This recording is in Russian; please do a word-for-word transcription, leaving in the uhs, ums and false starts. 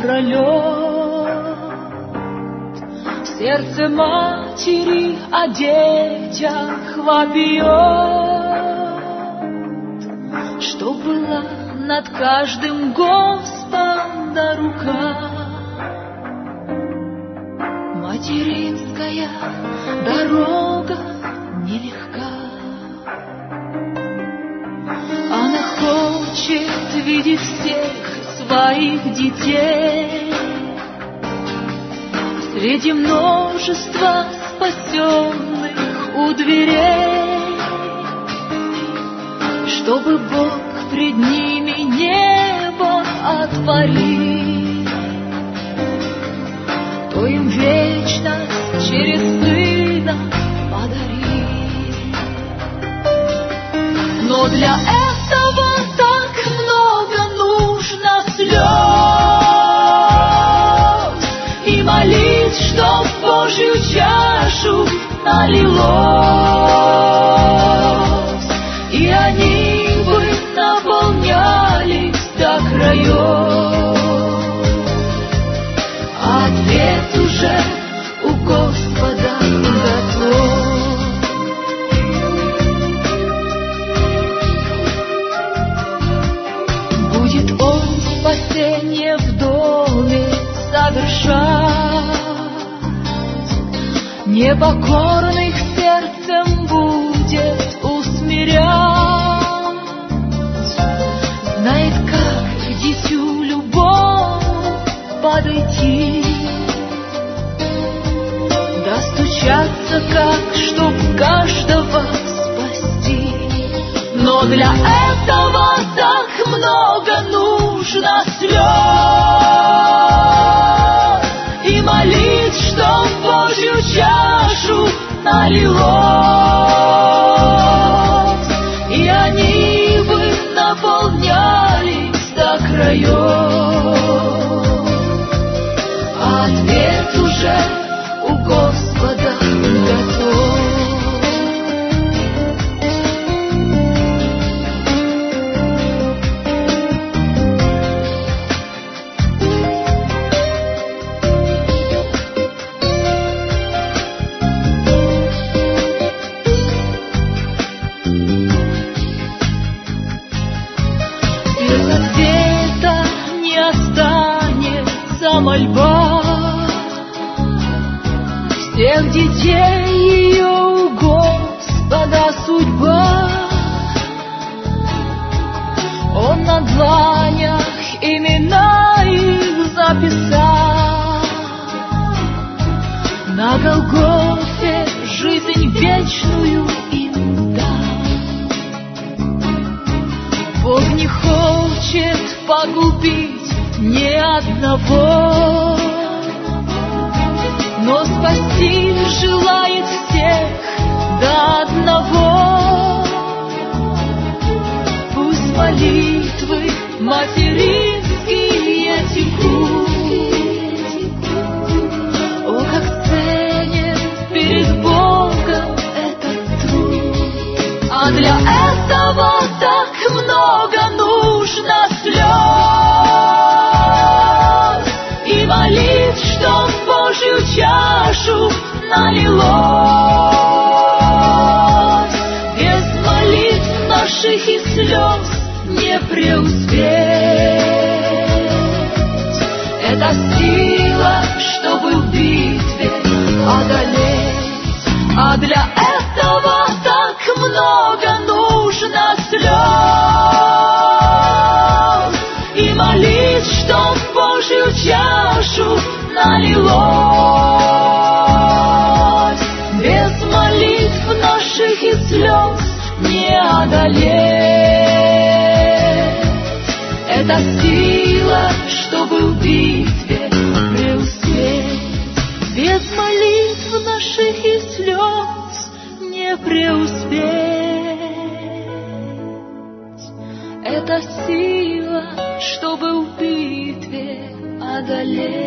напролет. Сердце матери о детях вопиет, что была над каждым Господа рука. Материнская дорога нелегка. Она хочет видеть всех своих детей среди множества спасенных у дверей, чтобы Бог пред ними небо отворил, то им вечность через Сына подарил. Но для этого так много нужно слез и молить, чтоб Божью чашу налилось, и они бы наполнялись до краев. Ответ уже у Господа готов. Будет Он спасение в доме совершать, непокорных сердцем будет усмирять. Знает, как к дитю любому подойти, достучаться, как, чтоб каждого спасти. Но для этого так много нужно слез и молить, чтоб Божью чашу налилось, и они бы наполнялись до краев. Ответ уже у Господа готов. Без ответа не останется мольба всех детей, ее у Господа судьба. Он на дланях имена их записал, на Голгофе жизнь вечную им дал. Бог не хочет погубить ни одного, но спасти желает всех до одного. Пусть молитвы материнские текут, о, как ценен перед Богом этот труд. А для этого так много нужно слез и молить, чтоб Божью чашу налилось. Без молитв наших и слез не преуспеть. Это сила, чтобы в битве одолеть. А для этого так много нужно слез и молить, чтоб Божью чашу налилось. Без молитв наших и слез не одолеть. Это сила, чтобы в битве преуспеть. Без молитв наших и слез не преуспеть. Это сила, чтобы в битве одолеть.